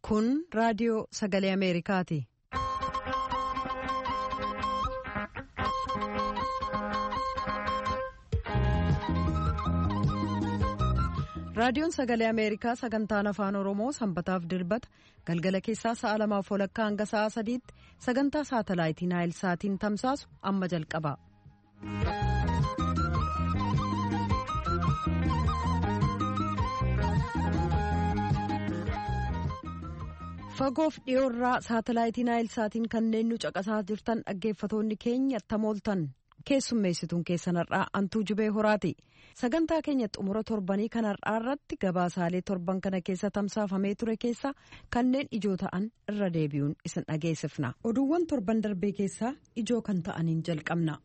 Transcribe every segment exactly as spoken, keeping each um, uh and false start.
Kun raadiyoo sagalee Ameerikaati. Raadiyoon sagalee Ameerikaa sagantaan afaan Oromoo sanbataaf dilbata galgala keessaa sa'a lamaaf walakkaa hanga sa'a sadiitti sagantaa saatalaayitii Naayil Saatiin tamsaasu amma jalqaba. Fagoof dhiyoorraa saatalaayitii Naayil Saatiin kanneen nu caqasaa jirtan dhaggeeffatoonni keenya tamooltan. Keessummeessituun keessan har'aa Antuu Jubee Horaati. Sagantaa keenya xumura torbanii kan har'aa irratti gabaasaalee torban kana keessa tamsaafamee ture keessa kanneen ijoo ta'an irra deebi'uun isin dhageessifna. Oduuwwan torban darbee keessaa ijoo kan ta'aniin jalqabna.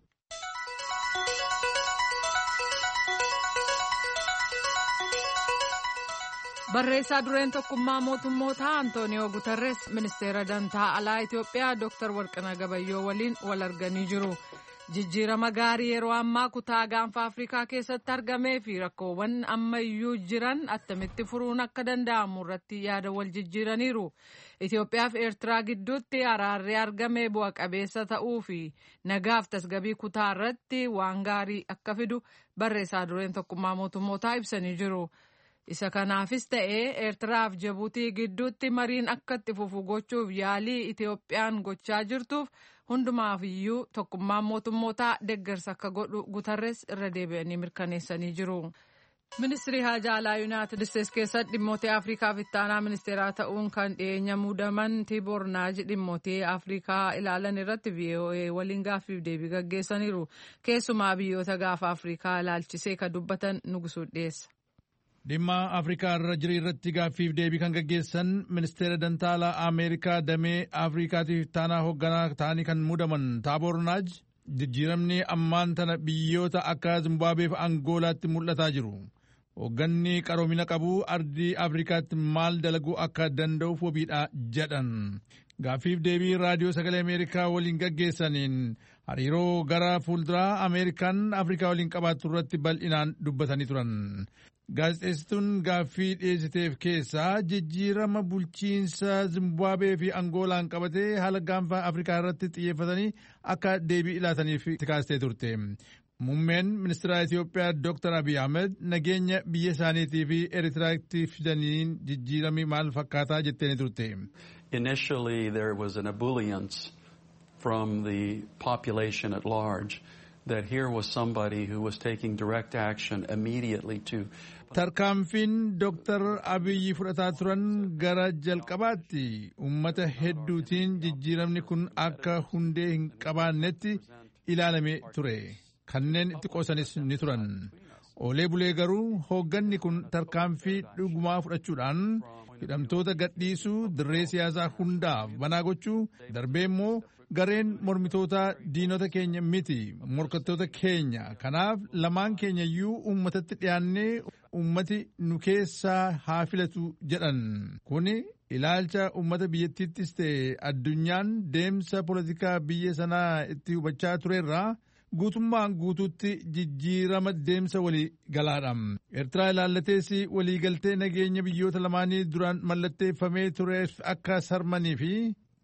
Barreessaa dureen tokkummaa mootummootaa Antooniyoo Guterres ministeera dantaa alaa Itoophiyaa Dooktar Warqinaa Gabayyoo waliin wal arganii jiru. Jijjiirama gaarii yeroo ammaa kutaa gaanfa Afrikaa keessatti argamee fi rakkoowwan ammayyuu jiran attamitti furuun akka danda'amu irratti yaada wal jijjiiraniiru. Itoophiyaa fi Eertiraa gidduutti araarri argamee bu'a qabeessa ta'uu fi nagaaf tasgabii kutaa irratti waan gaarii akka fidu barreessaa dureen tokkummaa mootummootaa ibsanii jiru. Isa kanaafis ta'ee Eertiraaf Jibuutii gidduutti mariin akka itti fufu gochuuf yaalii Itoophiyaan gochaa jirtuuf hundumaaf iyyuu tokkummaan mootummootaa deeggarsa akka godhu Guterres irra deebi'anii mirkaneessanii jiru. Ministirii Haajaa Alaa Yuunaayitid Isteetsi keessatti dhimmoota Afriikaaf ittaanaa ministeeraa ta'uun kan dhiyeenya muudaman Tiiboor Naaj dhimmoota Afriikaa ilaalan irratti V O A waliin gaaffiif deebii gaggeessaniiru. Keessumaa biyyoota gaafa Afriikaa ilaalchisee kan dubbatan Nugusuu dhiyeessa. Dhimma Afrikaa irra jiru irratti gaaffiif deebii kan gaggeessan ministeera dantaa alaa Ameerikaa damee Afriikaatiif ittaanaa hoogganaa ta'anii kan muudaman Taaboor Naaj jijjiiramni ammaan tana biyyoota akka Zimbaabuwee fi Angoolaatti mul'ataa jiru. Hoogganni qaroomina qabu ardii Afrikaatti maal dalaguu akka danda'uuf wabiidha jedhan. Gaaffiif deebii raadiyoo sagalee Ameerikaa waliin gaggeessaniin hariiroo gara fuulduraa Ameerikaan Afrikaa waliin qabaattu irratti bal'inaan dubbatanii turan. Gaazexeessituun gaaffii dhiyeessiteef keessaa jijjiirama bulchiinsa Zimbaabuwee fi Angoolaan qabatee haala gaanfa Afrikaa irratti xiyyeeffatanii akka deebii ilaataniif kaastee turte. Muummeen ministeera Itoophiyaa Dooktar Abiy Ahmed nageenya biyya isaaniitii fi Eritiraatti fidaniin jijjiirami maal fakkaataa jettee turte. Initially there was an ebullience from the population at large that here was somebody who was taking direct action immediately to Tarkaanfiin Dooktar Abiyyi fudhataa turan gara jalqabaatti uummata hedduutiin jijjiiramni kun akka hundee hin qabaannetti ilaalamee ture. Kanneen itti qoosanis ni turan. Oolee bulee garuu hoogganni kun tarkaanfii dhugumaa fudhachuudhaan hidhamtoota gadhiisuu dirree siyaasaa hundaaf banaa gochuu darbee immoo gareen mormitoota diinota keenya miti morkattoota keenya kanaaf lamaan keenya iyyuu uummatatti dhiyaannee uummati nu keessaa haa filatu jedhan. Kuni ilaalcha uummata biyyattiittis ta'e addunyaan deemsa poolitikaa biyya sanaa itti hubachaa turerraa guutummaan guutuutti jijjiirama deemsa walii galaadha. Eertiraa ilaallatees waliigaltee nageenya biyyoota lamaanii duraan mallatteeffamee tureef akka sarmanii fi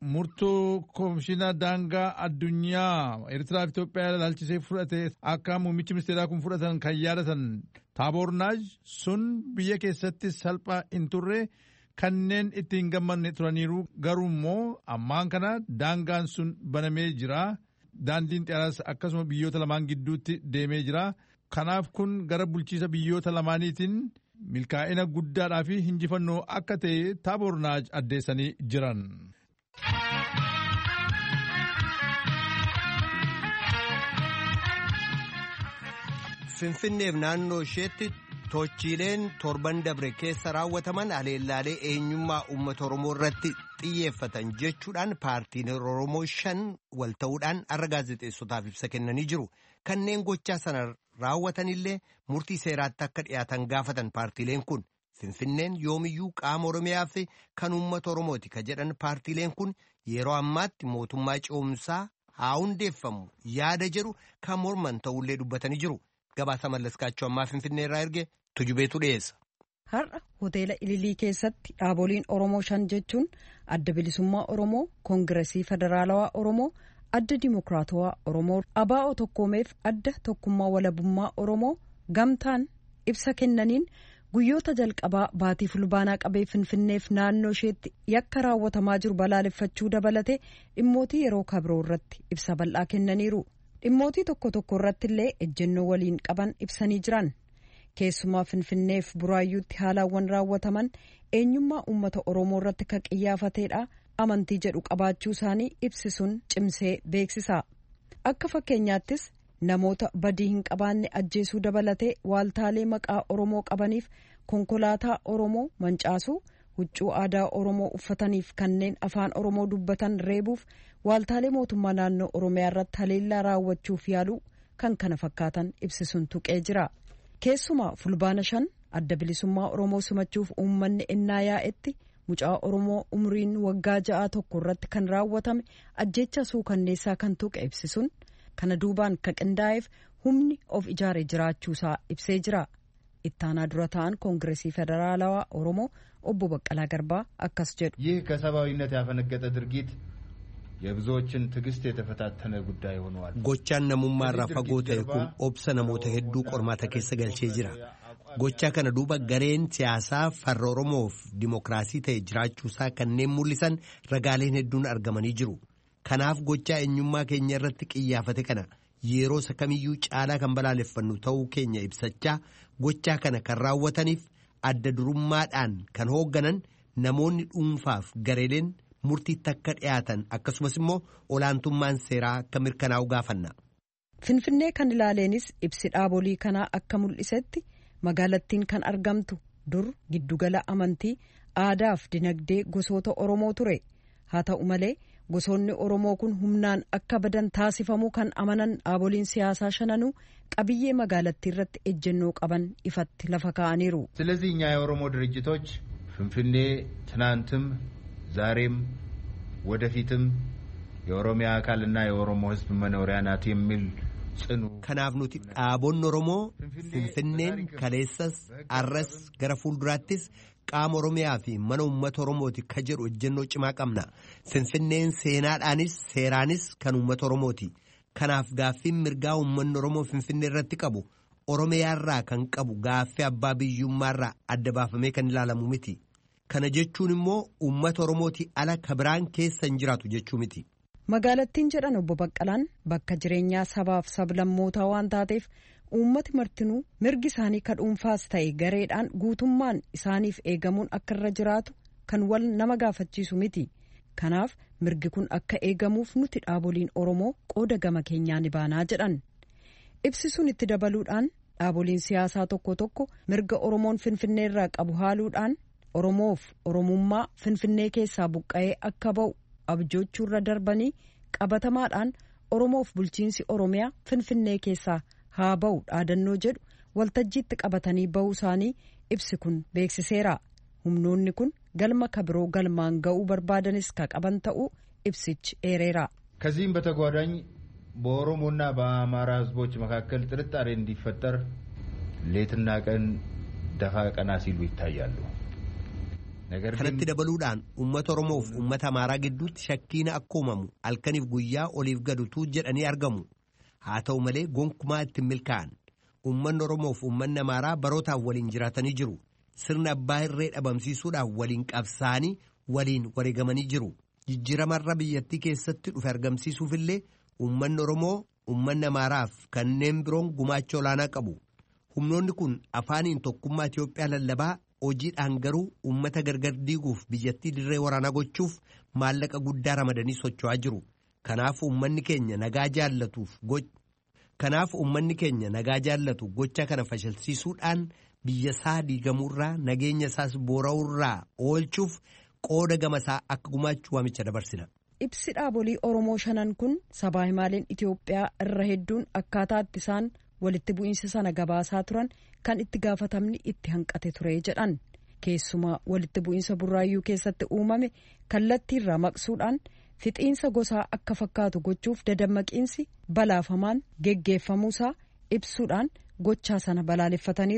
murtoo komishinaa daangaa addunyaa Eertiraa fi Itoophiyaa ilaalchisee fudhate akka muummichi ministeeraa kun fudhatan kan yaadatan Taaboor Naaj sun biyya keessatti salphaa hin turre kanneen itti hin gammanne turaniiru garuu immoo ammaan kana daangaan sun banamee jira. Daandiin xiyyaaraas akkasuma biyyoota lamaan gidduutti deemee jira. Kanaaf kun gara bulchiisa biyyoota lamaaniitiin milkaa'ina guddaadhaa fi injifannoo akka ta'e Taaboor Naaj addeessanii jiran. Finfinneef naannoo isheetti tochiileen torban dabre keessa raawwataman haleellaalee eenyummaa uummata Oromoo irratti xiyyeeffatan jechuudhaan paartiin Oromoo shan wal ta'uudhaan har'a gaazexeessotaaf ibsa kennanii jiru. Kanneen gochaa sana raawwatanillee murtii seeraatti akka dhiyaatan gaafatan paartiileen kun. Finfinneen yoomiyyuu qaama Oromiyaa fi kan uummata Oromooti ka jedhan paartiileen kun yeroo ammaatti mootummaa ce'umsaa haa hundeeffamu yaada jedhu kan morman ta'ullee dubbatanii jiru. Gabaasa Mallaskaachoo ammaa Finfinnee irraa erge tujubeetu dhiyeessa. Har'a hoteela Ililii keessatti dhaaboliin Oromoo shan jechuun Adda Bilisummaa Oromoo, Koongiresii Federaalawaa Oromoo, Adda Dimokiraatawaa Oromoo, A B O Tokkoomeef Adda Tokkummaa Walabummaa Oromoo gamtaan ibsa kennaniin guyyoota jalqabaa baatii fulbaanaa qabee Finfinneef naannoo isheetti yakka raawwatamaa jiru balaaleffachuu dabalate dhimmootii yeroo kabiroo irratti ibsa bal'aa kennaniiru. Dhimmootii tokko tokko irratti illee ejjennoo waliin qaban ibsanii jiran. Keessumaa Finfinneef Buraayyuutti haalawwan raawwataman eenyummaa uummata Oromoo irratti kan qiyyaafateedha amantii jedhu qabaachuu isaanii ibsisuun cimsee beeksisa. Akka fakkeenyaattis namoota badii hin qabaanne ajjeesuu dabalatee waaltaalee maqaa Oromoo qabaniif konkolaataa Oromoo mancaasuu, huccuu aadaa Oromoo uffataniif kanneen afaan Oromoo dubbatan reebuuf waaltaalee mootummaa naannoo Oromiyaa irratti haleellaa raawwachuuf yaaluu kan kana fakkaatan ibsisuun tuqee jira. Keessumaa fulbaana shan Adda Bilisummaa Oromoo simachuuf uummanni ennaa yaa'etti mucaa Oromoo umriin waggaa ja'a tokko irratti kan raawwatame ajjeecha suukanneessaa kan tuqe ibsisuun kana duubaan ka qindaa'eef humni of ijaaree jiraachuusaa ibsee jira. Ittaanaa dura ta'an Koongiresii Federaalawaa Oromoo obbo Baqqalaa Garbaa akkas jedhu. ይህ ከሰብአዊነት ያፈነገጠ ድርጊት የብዙዎችን ትዕግስት የተፈታተነ ጉዳይ ሆኗል. Gochaan namummaarraa fagoo ta'e kun obsa namoota hedduu qormaata keessa galchee jira. Gochaa kana duuba gareen siyaasaa farra Oromoof dimokiraasii ta'e jiraachuusaa kanneen mul'isan ragaaleen hedduun argamanii jiru. Kanaaf gochaa eenyummaa keenya irratti qiyyaafate kana yeroo sakamiyyuu caalaa kan balaaleffannu ta'uu keenya ibsachaa gochaa kana kan raawwataniif adda durummaadhaan kan hoogganan namoonni dhuunfaaf gareeleen murtiitti akka dhiyaatan akkasumas immoo olaantummaan seeraa akka mirkanaa'u gaafanna. Finfinnee kan ilaaleenis ibsi dhaabolii kanaa akka mul'isetti magaalattiin kan argamtu dur giddugala amantii aadaaf dinagdee gosoota Oromoo ture. Haa ta'u malee gosoonni Oromoo kun humnaan akka badan taasifamuu kan amanan dhaaboliin siyaasaa shananuu qabiyyee magaalattii irratti ejjennoo qaban ifatti lafa kaa'aniiru. ስለዚህ እኛ የኦሮሞ ድርጅቶች ፍንፍኔ ትናንትም ዛሬም ወደፊትም የኦሮሚያ አካልና የኦሮሞ ሕዝብ መኖሪያ ናት የሚል ጽኑ kanaaf nuti dhaabonni Oromoo Finfinneen kaleessas arras gara fuulduraattis qaama Oromiyaa fi mana uummata Oromooti ka jedhu ejjennoo cimaa qabna. Finfinneen seenaadhaanis seeraanis kan uummata Oromooti. Kanaaf gaaffiin mirgaa uummanni Oromoo Finfinnee irratti qabu Oromiyaarraa kan qabu gaaffii abbaa biyyummaarraa adda baafamee kan ilaalamu miti. Kana jechuun immoo uummata Oromooti ala kabiraan keessa hin jiraatu jechuu miti. Magaalattiin jedhan obbo Baqqalaan bakka jireenyaa sabaaf sablammootaa waan taateef uummati martinuu mirgi isaanii ka dhuunfaas ta'e gareedhaan guutummaan isaaniif eegamuun akka irra jiraatu kan wal nama gaafachiisu miti. Kanaaf mirgi kun akka eegamuuf nuti dhaaboliin Oromoo qooda gama keenyaa ni baanaa jedhan. Ibsisuun itti dabaluudhaan dhaaboliin siyaasaa tokko tokko mirga Oromoon Finfinneerraa qabu haaluudhaan Oromoof Oromummaa Finfinnee keessaa buqqa'ee akka ba'u abjoochuurra darbanii qabatamaadhaan Oromoof bulchiinsi Oromiyaa Finfinnee keessaa haa ba'u dhaadannoo jedhu waltajjiitti qabatanii ba'uu isaanii ibsi kun beeksiseera. Humnoonni kun galma kabiroo galmaan ga'uu barbaadanis ka qaban ta'uu ibsichi eereera. ከዚህም በተጓዳኝ በኦሮሞና በአማራ ህዝቦች መካከል ጥርጣሬ እንዲፈጠር ሌትና ቀን ደፋ ቀና ሲሉ ይታያሉ። kanatti dabaluudhaan uummata Oromoof uummata Amaaraa gidduutti shakkiin akka uumamu halkaniif guyyaa oliif gadutu jedhanii argamu. Haa ta'u malee gonkumaa ittiin milkaa'an uummanni Oromoof uummanni Amaaraa barootaaf waliin jiraatanii jiru. Sirna abbaa irree dhabamsiisuudhaaf waliin qabsaanii waliin wareegamanii jiru. Jijjiiramarra biyyattii keessatti dhufe argamsiisuufillee uummanni Oromoo uummanni Amaaraaf kanneen biroon gumaacha olaanaa qabu. Humnoonni kun afaaniin tokkummaa Itoophiyaa lallabaa hojiidhaan garuu uummata gargar diiguuf biyyattii dirree waraanaa gochuuf maallaqa guddaa ramadanii socho'aa jiru. Kanaaf uummanni keenya nagaa jaallatuuf kanaaf uummanni keenya nagaa jaallatu gocha kana fashalsiisuudhaan biyya isaa diigamuurraa nageenya isaas boora'uurraa oolchuuf qooda gamasaa akka gumaachuu waamicha dabarsina. Ibsi dhaabolii Oromoo shanan kun sabaa himaaleen Itoophiyaa irra hedduun akkaataa itti isaan walitti bu'iinsa sana gabaasaa turan kan itti gaafatamni itti hanqate ture jedhan. Keessumaa walitti bu'iinsa Burraayyuu keessatti uumame kallattiirraa maqsuudhaan fixiinsa gosaa akka fakkaatu gochuuf dadammaqiinsi balaafamaan geggeeffamuusaa ibsuudhaan gochaa sana balaaleffataniiru.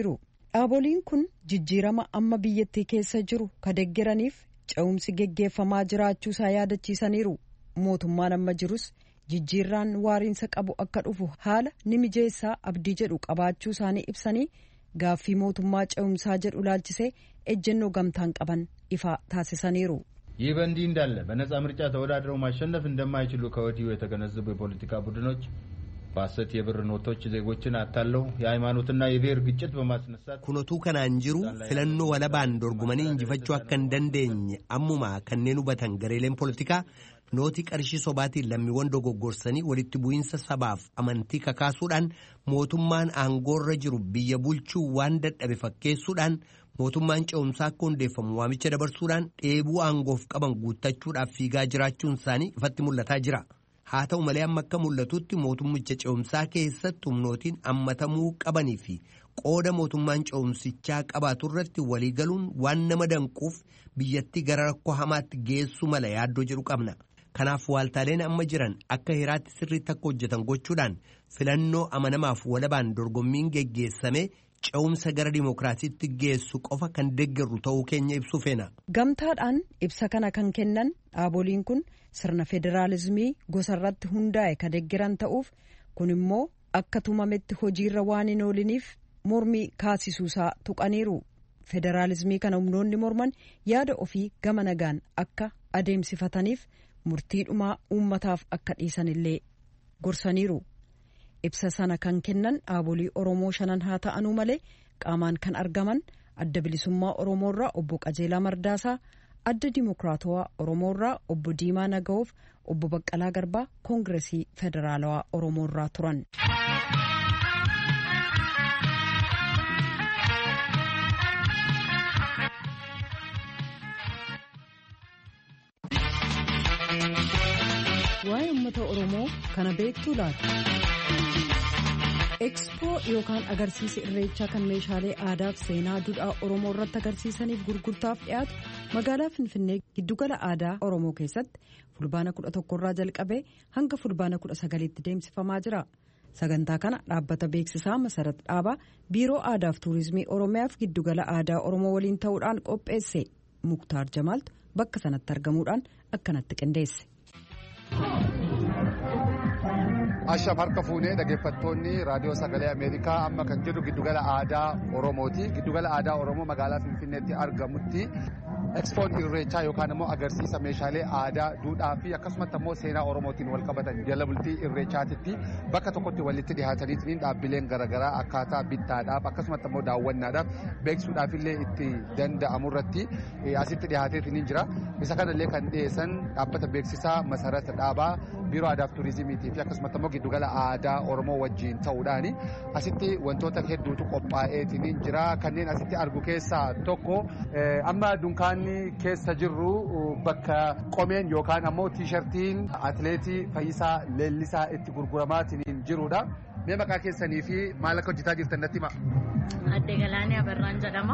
Dhaaboliin kun jijjiirama amma biyyattii keessa jiru ka deeggaraniif ce'umsi geggeeffamaa jiraachuusaa yaadachiisaniiru. Mootummaan amma jirus jijjiirraan waariinsa qabu akka dhufu haala ni mijeessaa abdii jedhu qabaachuu isaanii ibsanii gaaffii mootummaa ce'umsaa jedhu laalchisee ejjennoo gamtaan qaban ifa taasisaniiru. ይህ በእንዲህ እንዳለ በነጻ ምርጫ ተወዳድረው ማሸነፍ እንደማይችሉ ከወዲሁ የተገነዘቡ የፖለቲካ ቡድኖች በሐሰት የብር ኖቶች ዜጎችን አታለው የሃይማኖትና የብሔር ግጭት በማስነሳት ኩነቱ ከናንጅሩ ፍለኖ ወለባን ዶርጉመኒ እንጂፈቹ አከን ደንደኝ አሙማ ከነኑ በተን ገሬሌን ፖለቲካ ኖቲ ቀርሺ ሶባቲ ለሚወን ዶጎጎርሰኒ ወሊት ቡይንሰ ሰባፍ አመንቲ ከካሱዳን ሞቱማን አንጎረ ጅሩ ቢየቡልቹ ዋን ደደበ ፈኬሱዳን mootummaan ce'umsaa akka hundeeffamu waamicha dabarsuudhaan dheebuu aangoof qaban guuttachuudhaaf fiigaa jiraachuun isaanii ifatti mul'ataa jira. Haa ta'u malee amma akka mul'atutti mootummicha ce'umsaa keessatti humnootiin ammatamuu qabanii fi qooda mootummaan ce'umsichaa qabaatu irratti walii galuun waan nama danquuf biyyattii gara rakkoo hamaatti geessu mala yaaddoo jedhu qabna. Kanaaf waaltaaleen amma jiran akka hiraatti sirriitti akka hojjetan gochuudhaan filannoo amanamaaf walabaan dorgommiin geggeessame ce'umsa gara dimookiraasiitti geessu qofa kan deeggaru ta'uu keenya ibsu feena. Gamtaadhaan ibsa kana kan kennan dhaaboliin kun sirna federaalizimii gosarratti hundaa'e ka deeggaran ta'uuf kun immoo akka tumametti hojiirra waan hin ooliniif mormii kaasisuusaa tuqaniiru. Federaalizimii kana humnoonni morman yaada ofii gama nagaan akka adeemsifataniif murtiidhumaa uummataaf akka dhiisanillee gorsaniiru. Ibsa sana kan kennan dhaabolii Oromoo shanan haa ta'anuu malee qaamaan kan argaman adda bilisummaa Oromoorraa obbo Qajeelaa Mardaasaa, adda Dimookiraatawaa Oromoorraa obbo Diimaa Naga'oof, obbo Baqqalaa Garbaa Koongiresii Federaalawaa Oromoorraa turan. Waa'ee uummata Oromoo kana beektuu laata? Ekspoo yookaan agarsiisa irreechaa kan meeshaalee aadaa fi seenaa duudhaa Oromoo irratti agarsiisaniif gurgurtaaf dhiyaatu magaalaa Finfinnee giddugala aadaa Oromoo keessatti fulbaana kudha tokkorraa jalqabee hanga fulbaana kudha sagaliitti deemsifamaa jira. Sagantaa kana dhaabbata beeksisaa Masarat Dhaabaa Biiroo Aadaa fi Tuurizimii Oromiyaaf giddugala aadaa Oromoo waliin ta'uudhaan qopheesse. Muktaar Jamaaltu bakka sanatti argamuudhaan akkanatti qindeesse. Ashaf harka fuunee dhaggeeffattoonni raadiyoo sagalee Ameerikaa amma kan jedhu giddugala aadaa Oromooti. Giddugala aadaa Oromoo magaalaa Finfinneetti argamutti Ekspoon irreechaa yookaan immoo agarsiisa meeshaalee aadaa, duudhaa fi akkasumas immoo seenaa Oromootiin wal qabatan jala bultii irreechaatitti bakka tokkotti walitti dhiyaataniitiin dhaabbileen garaagaraa akkaataa bittaadhaaf akkasumas immoo daawwannaadhaaf beeksisuudhaaf illee itti danda'amu irratti asitti dhiyaateetiin jira. Isa kanallee kan dhiyeessan dhaabbata beeksisaa Masarat Dhaabaa Biiroo Aadaa fi Tuurizimiitii fi akkasumas immoo giddugala aadaa Oromoo wajjin ta'uudhaani asitti wantoota hedduutu qophaa'eetiin jira. Kanneen asitti argu keessaa tokko amma dunkaan keessa jirru bakka qomeen yookaan ammoo tiishartiin atileetii Fayyisaa Leellisaa itti gurguramaatiin jirudha. Mee maqaa keessanii fi maal akka hojjetaa jirtan natti himaa. Adde Galaanee Abarraan jedhama.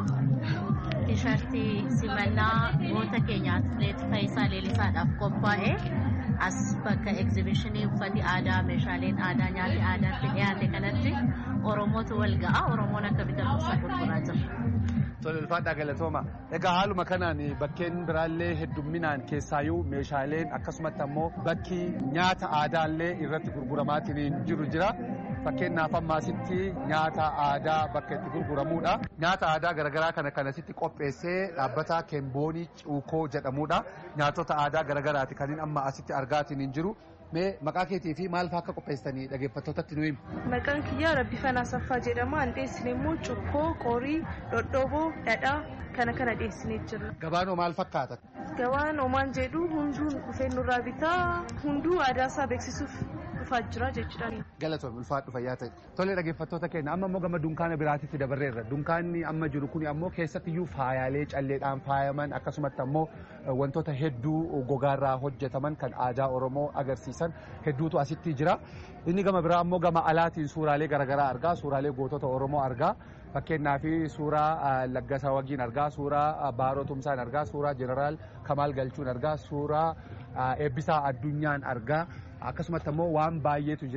Tiishartii simannaa goota keenya atileetii Fayyisaa Leellisaadhaaf qophaa'e as bakka egzibishinii uffati aadaa meeshaaleen aadaa nyaati aadaatti dhiyaate kanatti Oromootu wal ga'a. Oromoon akka bitatuusaa gurguraa jira. Tole ulfaadhaa galatooma. Egaa haaluma kanaan bakkeen biraallee heddumminaan keessaayyuu meeshaaleen akkasumatti ammoo bakki nyaata aadaallee irratti gurguramaatiin jiru jira. Fakkeenyaaf ammaasitti nyaata aadaa bakka itti gurguramudha. Nyaata aadaa garaagaraa kana kanasitti qopheessee dhaabbata Keemboonii Cuukoo jedhamudha. Nyaatota aadaa garaagaraati kanneen amma asitti argaatiin jiru. Mee maqaa keetii fi maal fa'aa akka qopheessanii dhaggeeffattootatti nu himu? Maqaan kiyyaa Rabbifan Asaffaa jedhama. An dhiyeessine immoo cuukkoo, qorii, dhodhoboo, dhadhaa kana kana dhiyeessinee jirra. Gabaan maal fakkaata? Gabaan omaan jedhu hunduu dhufee nurraa bitaa hunduu aadaa isaa beeksisuuf dhufaa jira jechuudha. Galatoom ulfaadhu fayyaa ta'e. Tole dhaggeeffattoota keenya amma immoo gama dunkaana biraatitti dabarreerra. Dunkaanni amma jiru kun ammoo keessattiyyuu faayaalee calleedhaan faayaman akkasumatti ammoo wantoota hedduu gogaarraa hojjetaman kan aadaa Oromoo agarsiisan hedduutu asitti jira. Inni gama biraa ammoo gama alaatiin suuraalee garaagaraa argaa. Suuraalee gootota Oromoo argaa. Fakkeenyaaf suuraa Laggasaa Wagiin argaa, suuraa Baaroo Tumsaan argaa, suuraa Jeneraal Kamaal Galchuun argaa, suuraa Eebbisaa Addunyaan argaa. Akkasumatti ammoo waan baay'eetu jira.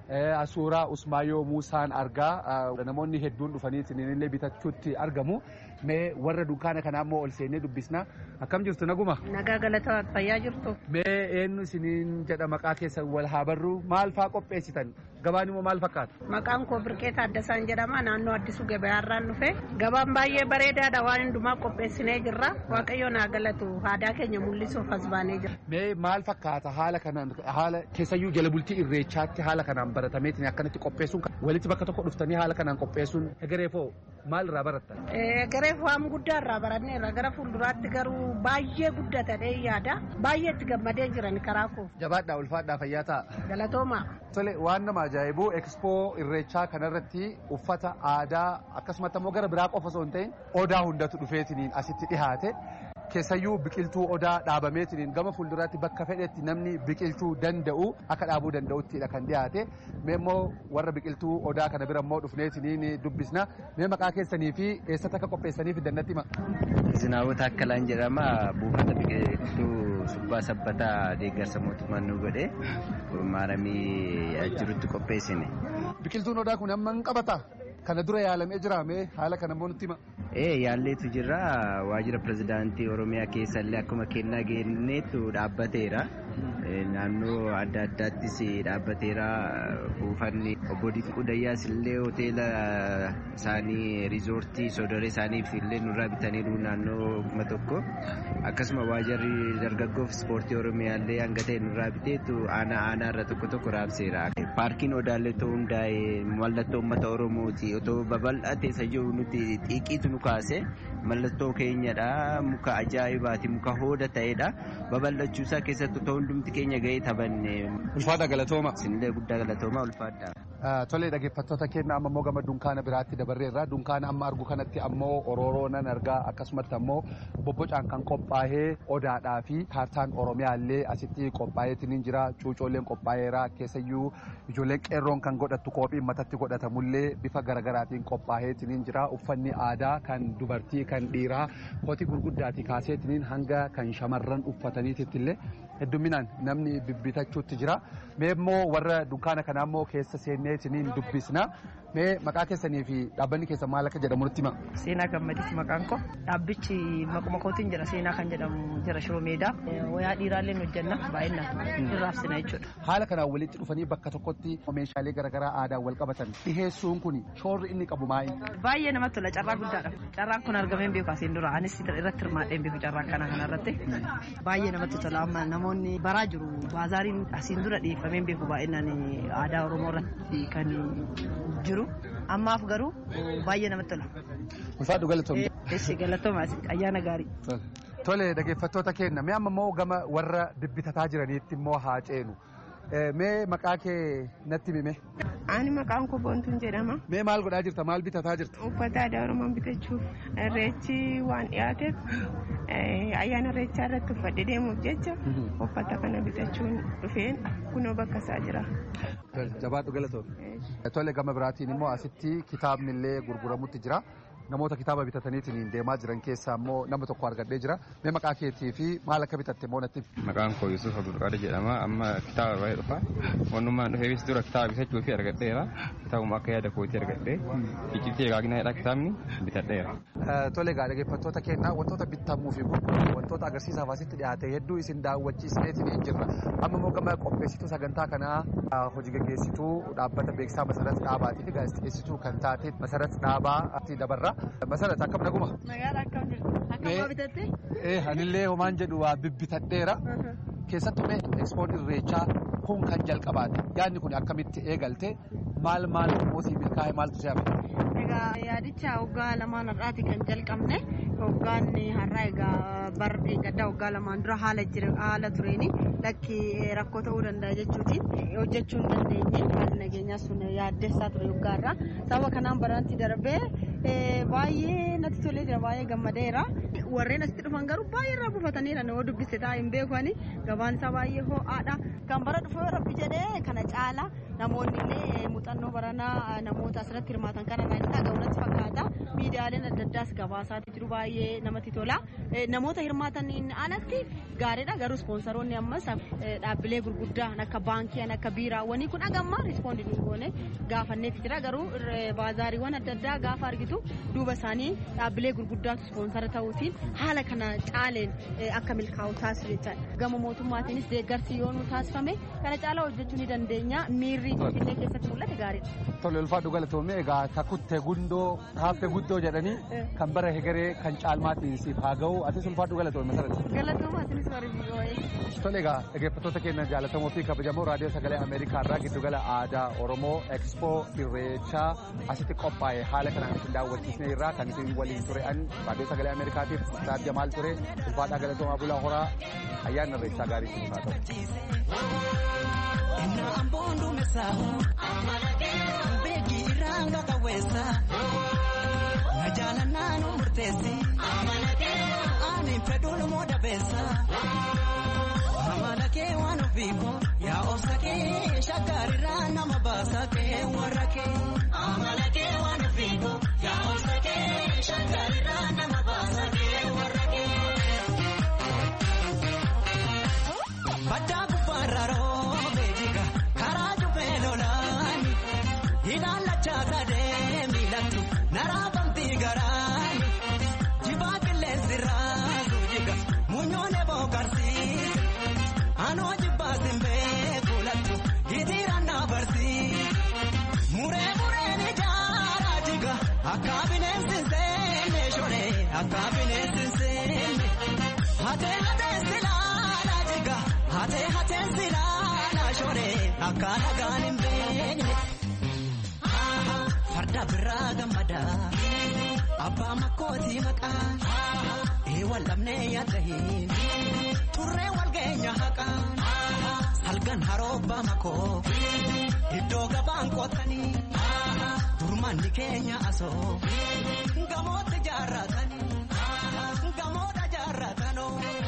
Suuraa Usmaayoo Muusaan argaa namoonni hedduun dhufanii illee bitachuutti argamu. Mee warra dunkaana kanaa immoo ol seennee dubbisna. Akkam jirtu naguma? Nagaa galataa fayyaa jirtu. Mee eenyu isiniin jedha maqaa keessan wal haa barru maal faa qopheessitan? Gabaan immoo maal fakkaata? Maqaan koo Birqee Taaddasaan jedhama. Naannoo Addisuu Gabayaarraan dhufe. Gabaan baay'ee bareedaadha waan hundumaa qopheessinee jirra. Waaqayyo naa galatu aadaa keenya mul'isuuf as baanee jira. Mee maal fakkaata haala kanaan haala keessayyuu jala bultii irreechaatti haala kanaan baratameetiin akkanatti qopheessuun walitti bakka tokko dhuftanii haala kanaan qopheessuun egereefoo maal irraa barattan? Egereef waan guddaa irraa baranneerra gara fuulduraatti garuu baay'ee guddatadhee yaada baay'ee itti gammadee jiran karaa koo. Jabaadhaa ulfaadhaa fayyaa ta'a. Galatooma. Tole waan nama ajaa'ibu ekspoo irreechaa kanarratti uffata aadaa akkasumas immoo gara biraa qofa osoo hin ta'in odaa hundatu dhufeetiniin asitti dhihaate. Keessayyuu biqiltuu odaa dhaabameetiin gama fuulduraatti bakka fedhetti namni biqilchuu danda'u akka dhaabuu danda'uttidha kan dhiyaate. Mee immoo warra biqiltuu odaa kana bira immoo dhufneetiin dubbisna. Mee maqaa keessanii fi eessatti akka qopheessaniif dannatti hima. Zinaawota Akkalaan jedhama. Buufata biqiltuu subbaa sabbataa deeggarsa mootummaan nu godhe maaramii jirutti qopheessine. Biqiltuun odaa kun amma hin qabata? Kana dura yaalamee jira mee haala kana immoo nutti hima. Ee yaalleetu jira waajjira pirezidaantii Oromiyaa keessallee akkuma kennaa kenneetu dhaabbateera. Naannoo adda addaattis dhaabbateera. Buufanni obbo Dinquu Dayyaas illee hoteela isaanii riizoortii soodoree isaaniif illee nurraa bitaniiru naannoo kuma tokko. Akkasuma waajjirri dargaggoof ispoortii Oromiyaa illee hanga ta'e nurraa biteetu aanaa aanaa irra tokko tokko raabseera. Paarkiin Odaallee ta'uu hundaa'e mallattoo uummata Oromooti. Otoo babal'atee isa jiru nuti xiiqiitu nu kaase mallattoo keenyadha. Muka ajaa'ibaati muka hooda ta'edha. Babal'achuusaa keessatti otoo hundumti keenya gahee taphanne. Ulfaadha galatooma. Sinillee guddaa galatooma ulfaadha. Tole dhaggeeffattoota keenya amma immoo gama dunkaana biraatti dabarreerra. Dunkaana amma argu kanatti ammoo orooroo nan argaa akkasumatti ammoo bobbocaan kan qophaa'ee odaadhaa fi kaartaan Oromiyaa illee asitti qophaa'eetiin jira. Cuucoolleen qophaa'eera. Keessayyuu ijoolleen qeerroon kan godhattu qophii matatti godhatamullee bifa garaagaraatiin qophaa'eetiin jira. Uffanni aadaa kan dubartii kan dhiiraa kootii gurguddaatii kaaseetiin hanga kan shamarran uffataniititti illee hedduminaan namni bibbitachuutti jira. Mee immoo warra dunkaana kanaa immoo keessa seenneetiin dubbisna. Mee maqaa keessanii fi dhaabbanni keessa maal akka jedhamu nutti hima. Seenaa Gammadiiti maqaan koo. Dhaabbichi maquma kootiin jira seenaa kan jedhamu jira Shoomeedaa. Wayaa dhiiraallee hojjenna baay'inaan irraabsina jechuudha. Haala kanaan walitti dhufanii bakka tokkotti meeshaalee garaagaraa aadaan wal qabatan dhiheessuun kun shoorri inni qabu maali? Baay'ee namatti tola carraa guddaadha. Carraan kun argamee hin beeku asiin dura anis irratti hirmaadhee hin beeku carraa kana kanarratti. Baay'ee namatti tola amma namoonni baraa jiru baazaariin asiin dura dhiyeeffamee hin beeku baay'inaan aadaa Oromoo irratti kan jiru. Ammaaf garuu baay'ee namatti tola. Ulfaadhu galatoomne. Eessi galatooma ayyaana gaarii. Tole dhaggeeffattoota keenya mee amma immoo gama warra bibbitataa jiraniitti immoo haa ceenu. Mee maqaa kee natti himi. Ani maqaan koo Boontuun jedhama. Mee maal godhaa jirta? Maal bitataa jirta? Uffata aadaa Oromoo bitachuuf irreechi waan dhiyaateef ayyaana irreechaa irratti uffadhe deemuuf jecha uffata kana bitachuun dhufeen kunoo bakka isaa jira. Jabaadhu galatoomne. Tole gama biraatiin immoo asitti kitaabni illee gurguramutti jira. Namoota kitaaba bitataniitiin deemaa jiran keessaa immoo nama tokko argadhee jira. Mee maqaa keetii fi maal akka bitatte immoo natti himi. Maqaan koo Yusuf Abdulqaadir jedhama. Amma kitaaba baay'ee dhufa. Wannummaan dhufeefis dura kitaaba bitachuu fi argadheera. Kitaabuma akka yaada kootii argadhee. Icciitii eegaaginaa kitaabni bitadheera. Tole egaa dhaggeeffattoota keenya wantoota bitamuu fi gurguramu wantoota agarsiisaaf asitti dhiyaate hedduu isin daawwachiisneetiin jirra. Amma immoo gama qopheessituu sagantaa kanaa hojii gaggeessituu dhaabbata beeksisaa Masarat Dhaabaatii fi gaazexeessituu kan taate Masarat Dhaabaatti dabarra. Masarat akkam naguma? Nagaadha akkam jirtu? Akkam bitatte? Ee anillee homaan jedhu waa bibbitadheera. Keessattuu mee ekspoon irreechaa kun kan jalqabaate yaadni kun akkamitti eegalte maal maal moosii milkaa'e maaltu si hafe? Egaa yaadicha waggaa lamaan har'aati kan jalqabne waggaan har'aa egaa bar gaddaa waggaa lamaan dura haala haala tureeni lakki rakkoo ta'uu danda'a jechuutiin hojjechuu hin dandeenye haalli nageenyaa sun yaaddessaa ture waggaarraa sababa kanaan baranti darbee baay'ee natti tolee jira baay'ee gammadeera. Warreen asitti dhufan garuu baay'ee irraa buufataniira nama dubbise ta'a hin beekani gabaan isaa baay'ee ho'aadha. Kan bara dhufee rabbi jedhee kana caala namoonni illee muuxannoo baranaa namoota asirratti hirmaatan kanarraa inni dhaga'u natti fakkaata. Miidiyaa miidiyaaleen adda addaas gabaasaatti jiru baay'ee namatti tola. Namoota hirmaataniin alatti gaariidha garuu ispoonsaroonni ammas dhaabbilee gurguddaan akka baankii akka biiraawwanii kun agamma rispoondii nu goone gaafanneef jira garuu baazaariiwwan adda addaa gaafa argitu duuba isaanii dhaabbilee gurguddaatu ispoonsara ta'uutiin haala kana caaleen akka milkaa'u taasisu jechaadha. Gama mootummaatiinis deeggarsi yoo nu taasifame kana caalaa hojjechuu ni dandeenya miirri Finfinnee keessatti mul'ate gaariidha. Tole ulfaadhu galatoomee egaa takutte gundoo kaaffee guddoo jedhanii kan bara hegeree kan caalmaatiin siif haa ga'u atis ulfaadhu galatoomee sarara. Galatooma asinis warri Tole egaa dhaggeeffattoota keenya jaallatamoo fi kabajamoo raadiyoo sagalee Ameerikaa irraa giddugala aadaa Oromoo Expo Irreechaa asitti qophaa'e haala kanaan isin daawwachiisne irraa kan isin waliin ture an raadiyoo sagalee Ameerikaatiif Muktaar Jamaal ture ulfaadhaa galatoomaa bulaa horaa ayyaana irreechaa gaarii isin haa ta'u. Inna ambondu mesahu begi iranga kawesa najala nanu murtesi ani fedulu moda besa amalake wanu vivo ya osake shakari rana mabasa ke warake amalake wanu vivo ya osake shakari rana mabasa ke warake bada kufararo Inala chata de milatu narabamti garani jibakle sirazu jiga munyone bokarsi ano jibasimbe kulatu idirana barsi mure mure ni jara jiga akabine sinse ne shore akabine sinse hate hate silala jiga hate hate silala shore akana ganimbe Farda biraga mada Abba makoti maka Ewan lamne yadahin Turre wal genya haka Salgan haroba mako Hiddo gabang kotani Durman di Kenya aso Gamot jaratani Gamot jaratano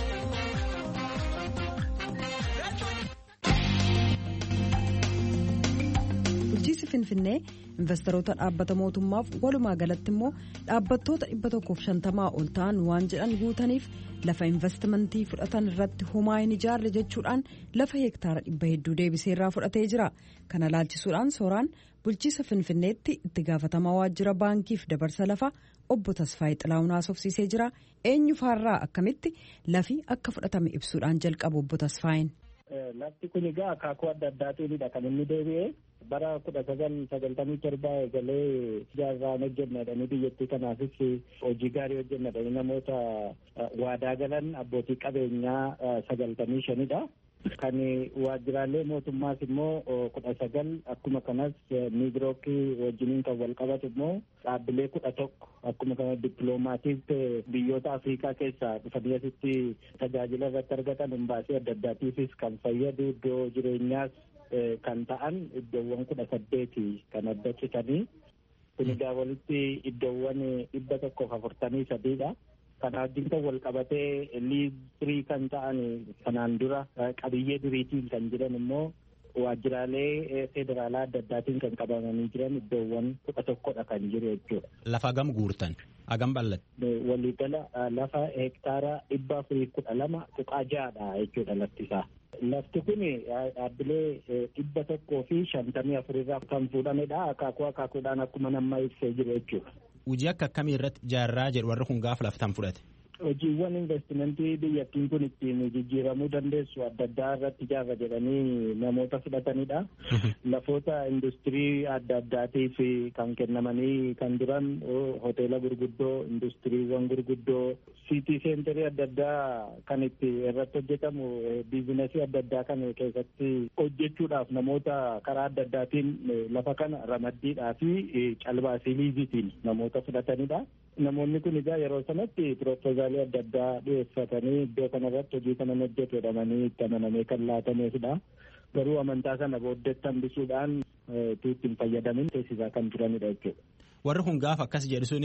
Bulchiinsi Finfinnee investoroota dhaabbata mootummaaf walumaa galatti immoo dhaabbattoota dhibba tokkoof shantamaa ol ta'an waan jedhan guutaniif lafa investimentii fudhatan irratti homaa hin ijaarre jechuudhaan lafa heektaara dhibba hedduu deebiseerraa fudhatee jira. Kana laalchisuudhaan sooraan bulchiinsa Finfinneetti itti gaafatamaa waajjira baankiif dabarsa lafa obbo Tasfaayee Xilaawun haasofsiisee jira. Eenyufaarraa akkamitti lafi akka fudhatame ibsuudhaan jalqabu obbo Tasfaayeen. Lafti kun egaa akaakuu adda addaatiinidha kan inni deebi'ee bara kudha sagal sagaltamii torba eegalee ijaarraan hojjennadhanii biyyattii kanaafis hojii gaarii hojjennadhanii namoota waadaa galan abbootii qabeenyaa sagaltamii shanidha. Kan waajjiraalee mootummaas immoo kudha sagal akkuma kanas miidirookii wajjiniin kan wal qabatu immoo dhaabbilee kudha tokko akkuma kana dippiloomaatiif biyyoota Afrikaa keessaa dhufanii asitti tajaajila irratti argatan imbaasii adda addaatiifis kan fayyadu iddoo jireenyaas kan ta'an iddoowwan kudha saddeeti kan adda citanii kun egaa walitti iddoowwan dhibba tokkoof afurtamii sadiidha. Kana wajjin kan wal qabatee liizirii kan ta'an kanaan dura qabiyyee duriitiin kan jiran immoo waajjiraalee federaalaa adda addaatiin kan qabamanii jiran iddoowwan kudha tokkodha kan jiru jechuudha. Lafa hagam guurtan? Hagam bal'ate? Waliigala lafa hektaara dhibba afurii kudha lama tuqaa ja'adha jechuudha laftisaa. Lafti kun dhaabbilee dhibba tokkoo fi shantamii afurirraa kan fuudhamedha. Akaakuu akaakuudhaan akkuma nama ibsee jiru jechuudha. Hojii akka akkamii irratti ijaarraa jedhu warri kun gaafa laftan fudhate? Hojiiwwan investimentii biyyattiin kun ittiin jijjiiramuu dandeessu adda addaa irratti ijaarra jedhanii namoota fudhatanidha. Lafoota industirii adda addaatiif kan kennamanii kan jiran hoteela gurguddoo, industiriiwwan gurguddoo, siitii seenterii adda addaa kan itti irratti hojjetamu biizinasii adda addaa kan keessatti hojjechuudhaaf namoota karaa adda addaatiin lafa kana ramaddiidhaa fi calbaasii liizitiin namoota fudhatanidha. Namoonni kun egaa yeroo sanatti piroopoozaalii adda addaa dhiyeeffatanii iddoo kanarratti hojii kana hojjetu jedhamanii itti amanamee kan laatameefidha. Garuu amantaa sana booddeetti hambisuudhaan ittiin fayyadamin teessisaa kan turanidha jechuudha. Warri kun gaafa akkas jedhu suni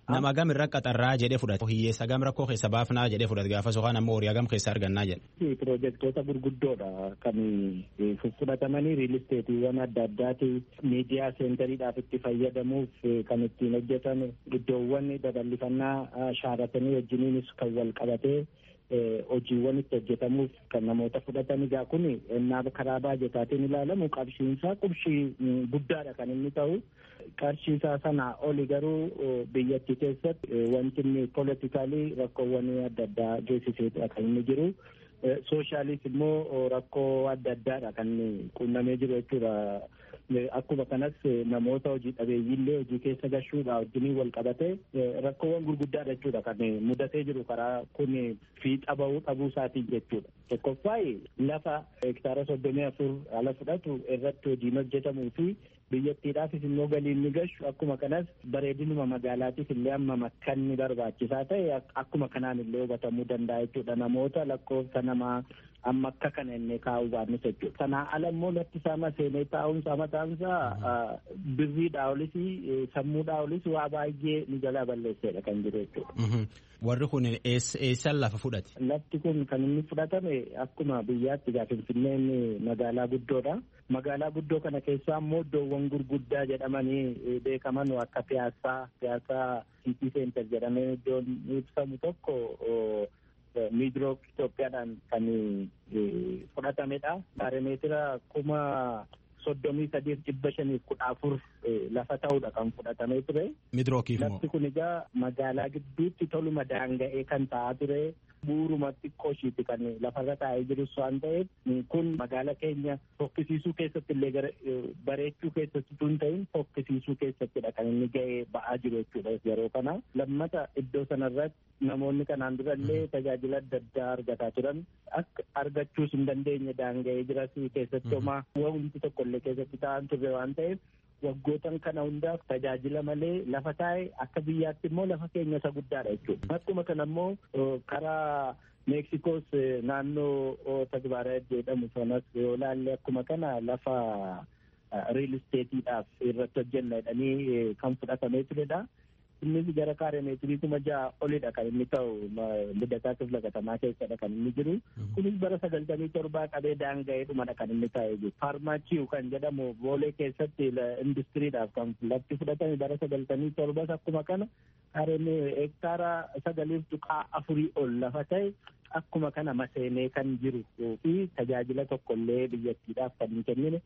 Nama gam irra qaxarraa jedhee fudhate hiyyeessa gam rakkoo keessa baafnaa jedhee fudhate gaafa sokaan ammoo horii gam keessa argannaa jedhe. Piroojeektoota gurguddoodha kan fudhatamanii riil isteetiiwwan adda addaati miidiyaa seentariidhaaf itti fayyadamuuf kan ittiin hojjetan iddoowwan babal'ifannaa shaaratanii wajjiniinis kan wal qabatee hojiiwwan itti hojjetamuuf kan namoota fudhatan egaa kun ennaa karaa baajetaatiin ilaalamu qarshiinsaa qarshii guddaadha kan inni ta'u. Qarshiisaa sanaa oli garuu biyyattii keessatti wanti inni politikaalii rakkoowwan adda addaa geessiseedha kan inni jiru. Sooshaaliis immoo rakkoo adda addaadha kan quunnamee jiru jechuudha. Akkuma kanas namoota hojii dhabeeyyiillee hojii keessa gashuudha wajjiniin wal qabatee rakkoowwan gurguddaadha jechuudha kan mudatee jiru karaa kun fiixa bahuu dhabuu isaatiin jechuudha. Tokkoffaa lafa hektaara soddomii afur ala fudhatu irratti hojiin hojjetamuu fi biyyattiidhaafis immoo galiin ni gashu akkuma kanas bareedinuma magaalaatiif illee amma makkanni barbaachisaa ta'e akkuma kanaan illee hubatamuu danda'a jechuudha. Namoota lakkoofsa namaa amma akka kana inni kaa'uu baannis jechuudha. Sanaa ala immoo lafti isaa seenee taa'umsa mataansaa birriidhaa olis sammuudhaa olis waa baay'ee ni jalaa balleesseedha kan jiru jechuudha. Warri kun eessan lafa fudhate? Lafti kun kan inni fudhatame akkuma biyyaatti egaa Finfinneen magaalaa guddoodha. Magaalaa guddoo kana keessaa immoo iddoowwan gurguddaa jedhamanii beekaman akka piyaasaa, piyaasaa Siiti Seentar jedhamee iddoon ibsamu tokko miidirook Itoophiyaadhaan kan fudhatamedha. Baarimeetira kuma soddomii sadiif dhibba shaniif kudha afur lafa ta'uudha kan fudhatamee ture. Miidrookiif moo? Lafti kun egaa magaalaa gidduutti toluma daanga'ee kan ta'aa ture. Buuruma xiqqoo ishiiti kan lafarra taa'ee jirus waan ta'eef kun magaalaa keenya fokkisiisuu keessatti illee bareechuu keessatti tun ta'in fokkisiisuu keessattidha kan inni ga'ee ba'aa jiru jechuudha yeroo kana. Lammata iddoo sanarratti namoonni kanaan durallee tajaajila adda addaa argataa turan akka argachuus hin dandeenye daanga'ee jiras keessatti homaa wanti tokko illee keessatti ta'an turre waan ta'eef waggootan kana hundaaf tajaajila malee lafa taa'e akka biyyaatti immoo lafa keenya isa guddaadha jechuudha. Akkuma kana immoo karaa Meeksikoos naannoo Tagbaara jedhamu sanas yoo laalle akkuma kana lafa riil isteetiidhaaf irratti hojjenna jedhanii kan fudhatamee turedha. Innis gara kaaree meetirii kuma ja'a olidha kan inni ta'u Lidataatiif Lagatamaa keessadha kan inni jiru. Kunis bara sagaltamii torbaa qabee daanga'ee dhumadha kan inni taa'ee jiru. Faarmaachiiw kan jedhamu boolee keessatti industiriidhaaf kan lafti fudhatame bara sagaltamii torbas akkuma kana kaareen hektaara sagaliif tuqaa afurii ol lafa ta'e akkuma kana maseenee kan jiru fi tajaajila tokkollee biyyattiidhaaf kan hin kennine.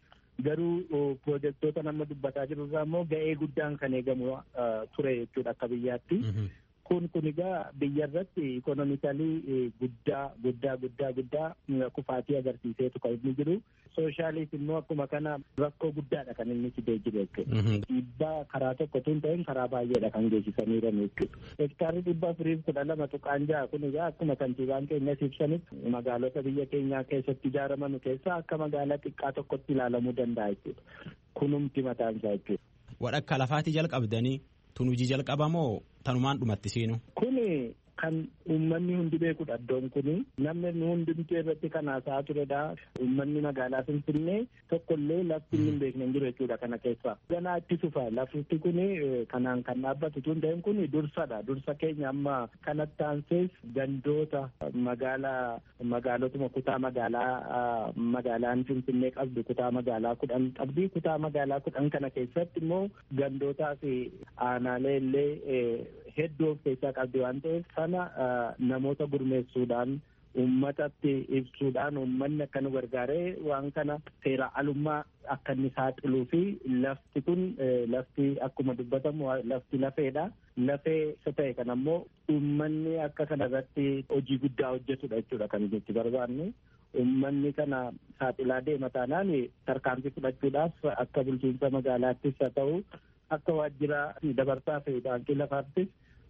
Garuu piroojeektoota nama dubbataa jiru irraa immoo ga'ee guddaan kan eegamu ture jechuudha akka biyyaatti. Kun kun egaa biyya irratti ikonomikalii guddaa guddaa guddaa guddaa kufaatii agarsiiseetu kan inni jiru. Sooshaaliis immoo akkuma kana rakkoo guddaadha kan inni fidee jiru jechuudha. Dhiibbaa karaa tokko tun ta'in karaa baay'eedha kan geessisanii jiran jechuudha. Hektaarri dhibba afuriif kudha lama tuqaan ja'a kun egaa akkuma kantiibaan keenyas ibsanitti magaalota biyya keenyaa keessatti ijaaraman keessaa akka magaalaa xiqqaa tokkotti ilaalamuu danda'a jechuudha. Kunumti mataan isaa jechuudha. Wadhakka lafaatii jalqabdanii tun hojii jalqabamoo tanumaan dhumatti seenu? Kuni kan uummanni hundi beekudha iddoon kuni. Namni hundumtuu irratti kan haasa'aa turedha. Uummanni magaalaa Finfinnee tokkollee lafti hin beekne hin jiru jechuudha kana keessaa. Ganaa itti sufa lafti kuni kanaan kan dhaabbatu tun ta'in kuni dursadha. Dursa keenya amma kanatti aansees gandoota magaalaa magaalotuma kutaa magaalaa magaalaan Finfinnee qabdu kutaa magaalaa kudhan qabdi. Kutaa magaalaa kudhan kana keessatti immoo gandootaa fi aanaalee illee hedduu of keessaa qabdi waan ta'eef sana namoota gurmeessuudhaan uummatatti ibsuudhaan uummanni akka nu gargaaree waan kana seera alummaa akka inni saaxiluu fi lafti kun lafti akkuma dubbatamu lafti lafeedha. Lafee isa ta'e kana immoo uummanni akka kana irratti hojii guddaa hojjetudha jechuudha kan nuti barbaannu. Uummanni kana saaxilaa deema taanaan tarkaanfii fudhachuudhaaf akka bulchiinsa magaalaattis haa ta'u akka waajjira dabarsaa fi baankii lafaattis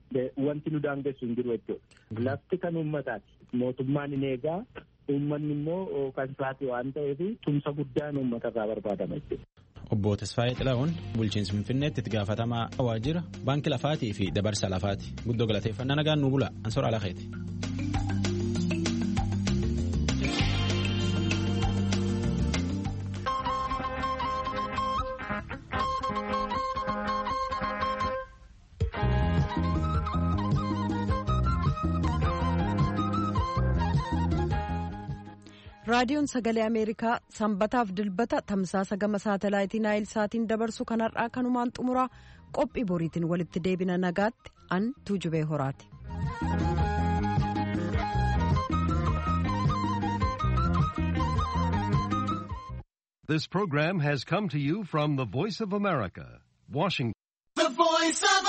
wanti nu daangessu hin jiru jechuudha. Lafti kan uummataati. Mootummaan hin eegaa uummanni immoo kan isaati waan ta'eef tumsa guddaan uummatarraa barbaadama jechuudha. Obbo Tasfaayee Xilahuun bulchiinsa Finfinneetti itti gaafatamaa waajjira baankii lafaatii fi dabarsa lafaati. Guddoo galateeffannaa nagaan nu bula. Ansoora Alakeeti. raadiyoon sagalee ameerikaa sanbataaf dilbata tamsaasa gama saatalaayitii naayil saatiin dabarsu kanarraa kanumaan xumuraa qophii boriitiin walitti deebina nagaatti an tuujubee horaati. This program has come to you from the Voice of America, Washington.